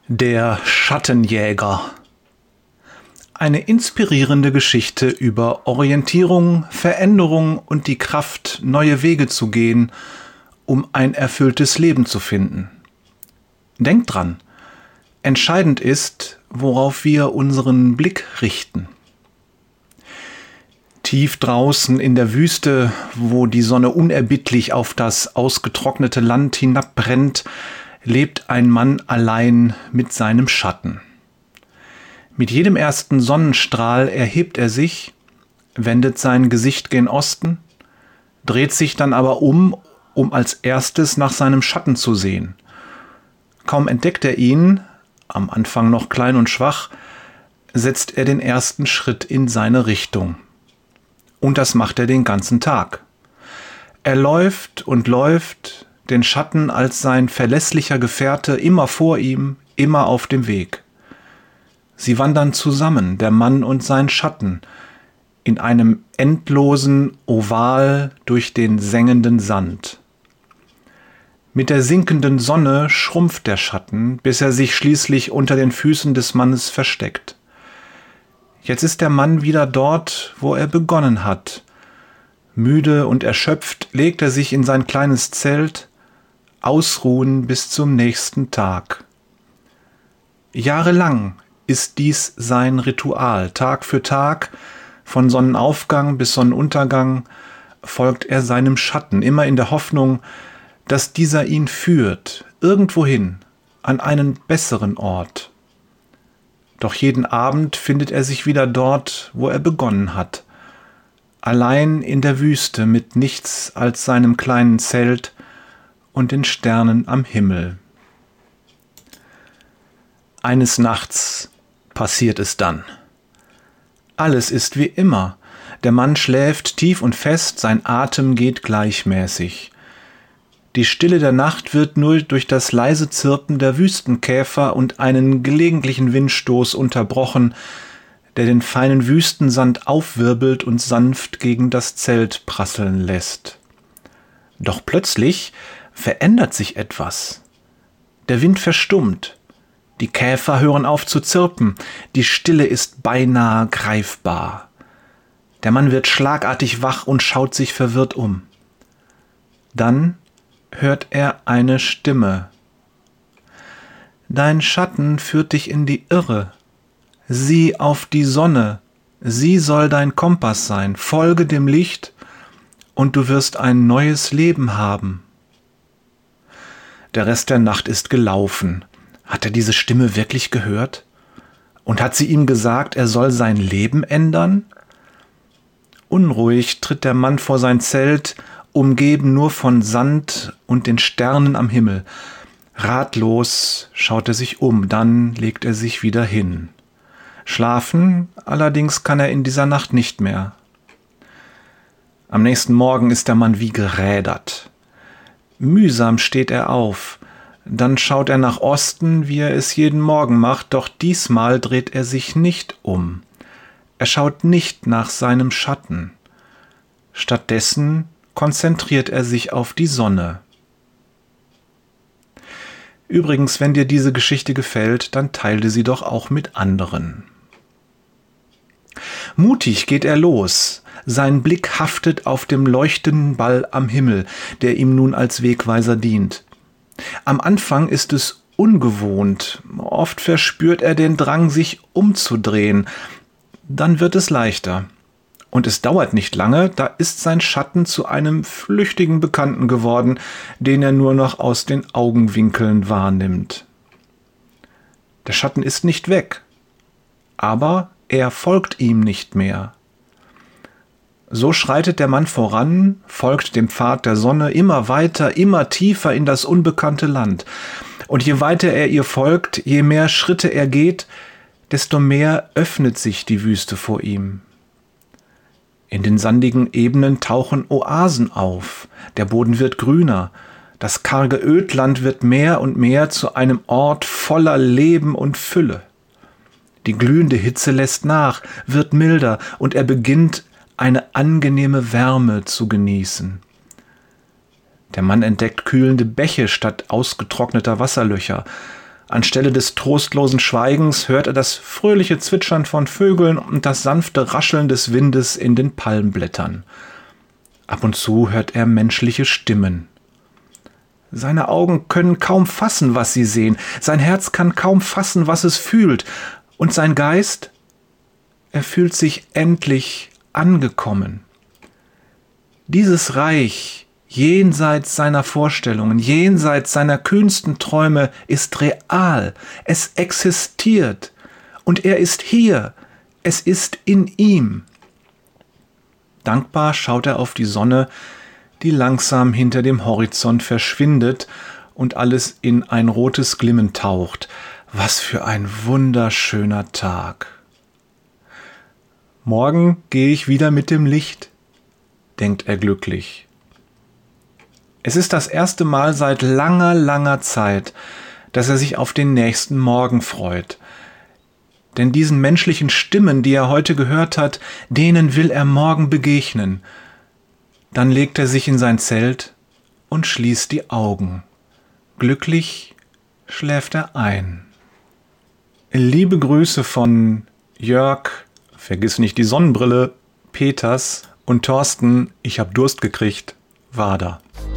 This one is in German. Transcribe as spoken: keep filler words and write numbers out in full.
Der Schattenjäger. Eine inspirierende Geschichte über Orientierung, Veränderung und die Kraft, neue Wege zu gehen, um ein erfülltes Leben zu finden. Denkt dran, entscheidend ist, worauf wir unseren Blick richten. Tief draußen in der Wüste, wo die Sonne unerbittlich auf das ausgetrocknete Land hinabbrennt, lebt ein Mann allein mit seinem Schatten. Mit jedem ersten Sonnenstrahl erhebt er sich, wendet sein Gesicht gen Osten, dreht sich dann aber um, um als erstes nach seinem Schatten zu sehen. Kaum entdeckt er ihn, am Anfang noch klein und schwach, setzt er den ersten Schritt in seine Richtung. Und das macht er den ganzen Tag. Er läuft und läuft, den Schatten als sein verlässlicher Gefährte immer vor ihm, immer auf dem Weg. Sie wandern zusammen, der Mann und sein Schatten, in einem endlosen Oval durch den sengenden Sand. Mit der sinkenden Sonne schrumpft der Schatten, bis er sich schließlich unter den Füßen des Mannes versteckt. Jetzt ist der Mann wieder dort, wo er begonnen hat. Müde und erschöpft legt er sich in sein kleines Zelt, ausruhen bis zum nächsten Tag. Jahrelang ist dies sein Ritual. Tag für Tag, von Sonnenaufgang bis Sonnenuntergang, folgt er seinem Schatten, immer in der Hoffnung, dass dieser ihn führt, irgendwohin, an einen besseren Ort. Doch jeden Abend findet er sich wieder dort, wo er begonnen hat, allein in der Wüste mit nichts als seinem kleinen Zelt und den Sternen am Himmel. Eines Nachts passiert es dann. Alles ist wie immer. Der Mann schläft tief und fest, sein Atem geht gleichmäßig. Die Stille der Nacht wird nur durch das leise Zirpen der Wüstenkäfer und einen gelegentlichen Windstoß unterbrochen, der den feinen Wüstensand aufwirbelt und sanft gegen das Zelt prasseln lässt. Doch plötzlich verändert sich etwas. Der Wind verstummt. Die Käfer hören auf zu zirpen. Die Stille ist beinahe greifbar. Der Mann wird schlagartig wach und schaut sich verwirrt um. Dann hört er eine Stimme. Dein Schatten führt dich in die Irre. Sieh auf die Sonne. Sie soll dein Kompass sein. Folge dem Licht und du wirst ein neues Leben haben. Der Rest der Nacht ist gelaufen. Hat er diese Stimme wirklich gehört? Und hat sie ihm gesagt, er soll sein Leben ändern? Unruhig tritt der Mann vor sein Zelt, umgeben nur von Sand und den Sternen am Himmel. Ratlos schaut er sich um, dann legt er sich wieder hin. Schlafen allerdings kann er in dieser Nacht nicht mehr. Am nächsten Morgen ist der Mann wie gerädert. Mühsam steht er auf. Dann schaut er nach Osten, wie er es jeden Morgen macht, doch diesmal dreht er sich nicht um. Er schaut nicht nach seinem Schatten. Stattdessen konzentriert er sich auf die Sonne. Übrigens, wenn dir diese Geschichte gefällt, dann teile sie doch auch mit anderen. Mutig geht er los. Sein Blick haftet auf dem leuchtenden Ball am Himmel, der ihm nun als Wegweiser dient. Am Anfang ist es ungewohnt. Oft verspürt er den Drang, sich umzudrehen. Dann wird es leichter. Und es dauert nicht lange, da ist sein Schatten zu einem flüchtigen Bekannten geworden, den er nur noch aus den Augenwinkeln wahrnimmt. Der Schatten ist nicht weg, aber er folgt ihm nicht mehr. So schreitet der Mann voran, folgt dem Pfad der Sonne immer weiter, immer tiefer in das unbekannte Land. Und je weiter er ihr folgt, je mehr Schritte er geht, desto mehr öffnet sich die Wüste vor ihm. In den sandigen Ebenen tauchen Oasen auf, der Boden wird grüner, das karge Ödland wird mehr und mehr zu einem Ort voller Leben und Fülle. Die glühende Hitze lässt nach, wird milder und er beginnt, eine angenehme Wärme zu genießen. Der Mann entdeckt kühlende Bäche statt ausgetrockneter Wasserlöcher. Anstelle des trostlosen Schweigens hört er das fröhliche Zwitschern von Vögeln und das sanfte Rascheln des Windes in den Palmblättern. Ab und zu hört er menschliche Stimmen. Seine Augen können kaum fassen, was sie sehen. Sein Herz kann kaum fassen, was es fühlt. Und sein Geist, er fühlt sich endlich angekommen. Dieses Reich, jenseits seiner Vorstellungen, jenseits seiner kühnsten Träume, ist real. Es existiert. Und er ist hier. Es ist in ihm. Dankbar schaut er auf die Sonne, die langsam hinter dem Horizont verschwindet und alles in ein rotes Glimmen taucht. Was für ein wunderschöner Tag. Morgen gehe ich wieder mit dem Licht, denkt er glücklich. Es ist das erste Mal seit langer, langer Zeit, dass er sich auf den nächsten Morgen freut. Denn diesen menschlichen Stimmen, die er heute gehört hat, denen will er morgen begegnen. Dann legt er sich in sein Zelt und schließt die Augen. Glücklich schläft er ein. Liebe Grüße von Jörg, vergiss nicht die Sonnenbrille, Peters und Thorsten, ich hab Durst gekriegt, Wader.